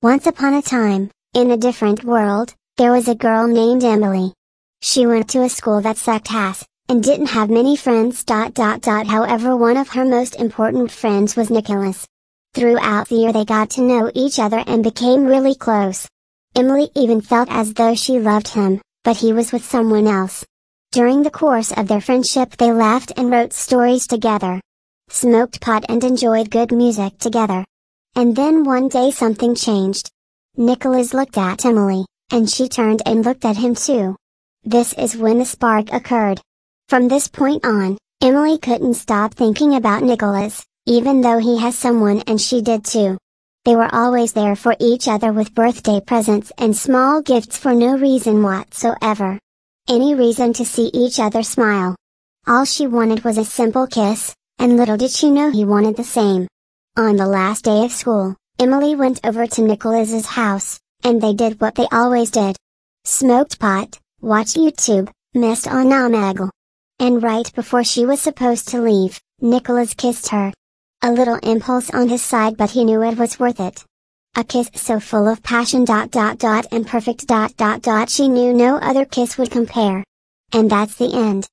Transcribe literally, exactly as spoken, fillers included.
Once upon a time, in a different world, there was a girl named Emily. She went to a school that sucked ass, and didn't have many friends. Dot dot dot. However, one of her most important friends was Nicholas. Throughout the year they got to know each other and became really close. Emily even felt as though she loved him, but he was with someone else. During the course of their friendship they laughed and wrote stories together, smoked pot and enjoyed good music together. And then one day something changed. Nicholas looked at Emily, and she turned and looked at him too. This is when the spark occurred. From this point on, Emily couldn't stop thinking about Nicholas, even though he has someone and she did too. They were always there for each other with birthday presents and small gifts for no reason whatsoever. Any reason to see each other smile. All she wanted was a simple kiss, and little did she know he wanted the same. On the last day of school, Emily went over to Nicholas's house, and they did what they always did. Smoked pot, watched YouTube, messed on Omegle. And right before she was supposed to leave, Nicholas kissed her. A little impulse on his side, but he knew it was worth it. A kiss so full of passion dot dot dot and perfect dot dot dot she knew no other kiss would compare. And that's the end.